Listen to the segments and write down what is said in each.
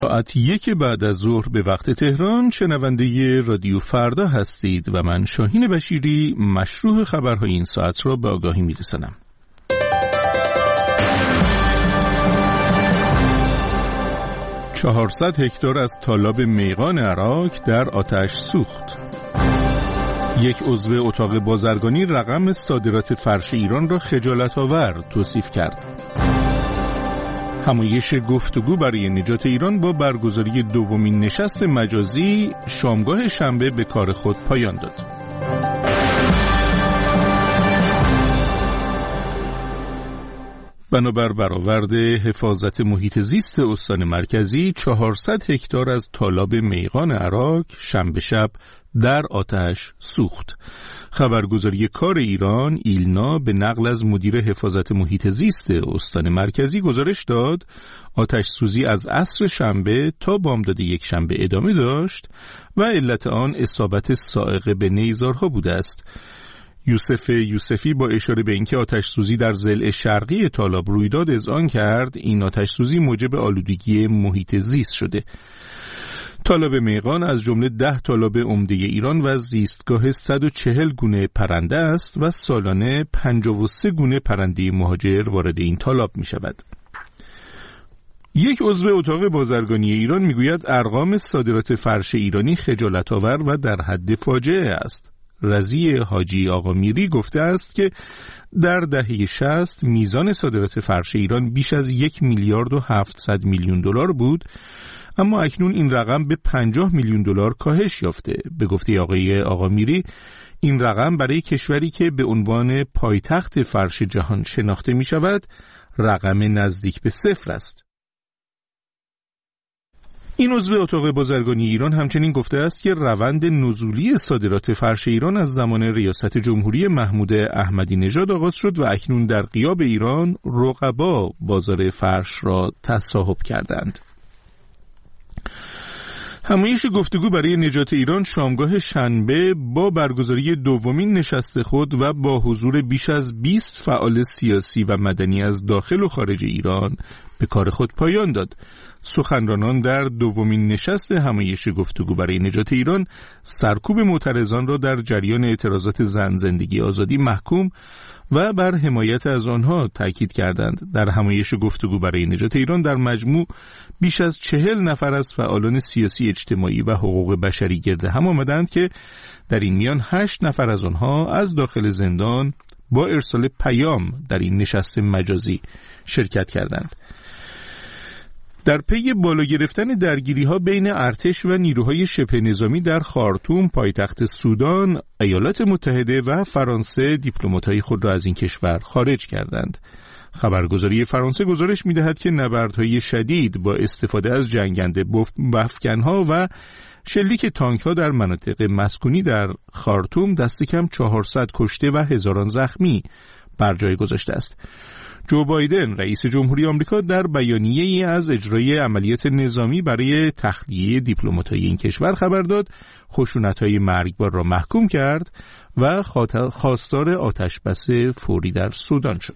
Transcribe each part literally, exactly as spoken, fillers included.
ساعت یک بعد از ظهر به وقت تهران شنونده رادیو فردا هستید و من شاهین بشیری مشروع خبرهای این ساعت را به آگاهی می‌رسانم. چهارصد هکتار از تالاب میغان عراق در آتش سوخت. یک عضو اتاق بازرگانی رقم صادرات فرش ایران را خجالت‌آور توصیف کرد. همایش گفتگو برای نجات ایران با برگزاری دومین نشست مجازی شامگاه شنبه به کار خود پایان داد. بنابر برآورد حفاظت محیط زیست استان مرکزی، چهارصد هکتار از تالاب میغان عراق شنبه شب در آتش سوخت. خبرگزاری کار ایران ایلنا به نقل از مدیر حفاظت محیط زیست استان مرکزی گزارش داد آتش سوزی از عصر شنبه تا بامداد یک شنبه ادامه داشت و علت آن اصابت صاعقه به نیزارها بوده است. یوسف یوسفی با اشاره به اینکه آتش سوزی در ضلع شرقی تالاب رویداد اذعان کرد این آتش سوزی موجب آلودگی محیط زیست شده. تالاب میغان از جمله ده تالاب عمده ایران و زیستگاه صد و چهل گونه پرنده است و سالانه پنجاه و سه گونه پرنده مهاجر وارد این تالاب می شود. یک عضو اتاق بازرگانی ایران می گوید ارقام صادرات فرش ایرانی خجالت‌آور و در حد فاجعه است. رضی حاجی آقا میری گفته است که در دهه شصت میزان صادرات فرش ایران بیش از یک میلیارد و هفتصد میلیون دلار بود، اما اکنون این رقم به پنجاه میلیون دلار کاهش یافته. به گفته آقای آقا میری این رقم برای کشوری که به عنوان پایتخت فرش جهان شناخته می شود رقم نزدیک به صفر است. این عضو اتاق بازرگانی ایران همچنین گفته است که روند نزولی صادرات فرش ایران از زمان ریاست جمهوری محمود احمدی نژاد آغاز شد و اکنون در غیاب ایران رقبا بازار فرش را تصاحب کردند. همایش گفتگو برای نجات ایران شامگاه شنبه با برگزاری دومین نشست خود و با حضور بیش از بیست فعال سیاسی و مدنی از داخل و خارج ایران به کار خود پایان داد. سخنرانان در دومین نشست همایش گفتگو برای نجات ایران سرکوب معترضان را در جریان اعتراضات زن، زندگی، آزادی محکوم و بر حمایت از آنها تاکید کردند. در همایش گفتگو برای نجات ایران در مجموع بیش از چهل نفر از فعالان سیاسی، اجتماعی و حقوق بشری گرد هم آمدند که در این میان هشت نفر از آنها از داخل زندان با ارسال پیام در این نشست مجازی شرکت کردند. در پی بالا گرفتن درگیری‌ها بین ارتش و نیروهای شبه نظامی در خارتوم پایتخت سودان، ایالات متحده و فرانسه دیپلمات‌های خود را از این کشور خارج کردند. خبرگزاری فرانسه گزارش می‌دهد که نبردهای شدید با استفاده از جنگنده بفکن‌ها و شلیک تانک‌ها در مناطق مسکونی در خارتوم دست کم چهارصد کشته و هزاران زخمی بر جای گذاشته است. جو بایدن رئیس جمهوری آمریکا در بیانیه‌ای از اجرای عملیات نظامی برای تخلیه دیپلمات‌های این کشور خبر داد خشونت‌های مرگبار را محکوم کرد و خواستار آتش‌بس فوری در سودان شد.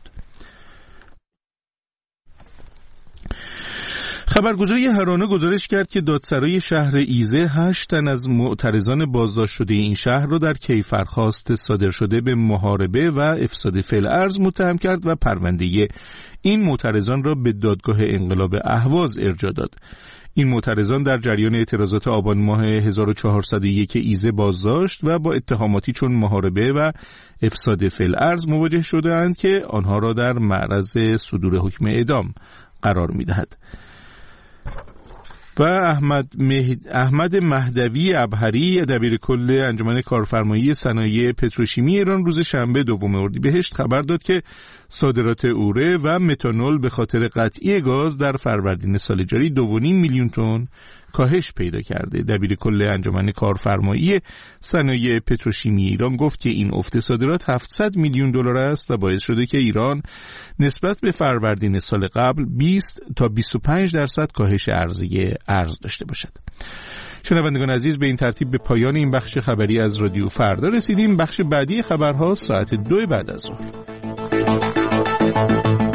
خبرگزاری هرانه گزارش کرد که دادسرای شهر ایزه هشت تن از معترضان بازداشت شده این شهر را در کیفرخواست صادر شده به محاربه و افساد فی‌الارض متهم کرد و پرونده این معترضان را به دادگاه انقلاب اهواز ارجاع داد. این معترضان در جریان اعتراضات آبان ماه هزار و چهارصد و یک ایزه بازداشت و با اتهاماتی چون محاربه و افساد فی‌الارض مواجه شده‌اند که آنها را در معرض صدور حکم اعدام قرار می‌دهد. و احمد, مهد... احمد مهدوی ابهری دبیر کل انجمن کارفرمایی صنایع پتروشیمی ایران روز شنبه دوم اردیبهشت خبر داد که صادرات اوره و متانول به خاطر قطعی گاز در فروردین سال جاری دو و نیم میلیون تن کاهش پیدا کرده. دبیر کل انجمن کارفرمایی صنایع پتروشیمی ایران گفت که این افت صادرات هفتصد میلیون دلار است و باعث شده که ایران نسبت به فروردین سال قبل بیست تا بیست و پنج درصد کاهش عرضه ارز داشته باشد. شنوندگان عزیز، به این ترتیب به پایان این بخش خبری از رادیو فردا رسیدیم. بخش بعدی خبرها ساعت دو بعد از ظهر.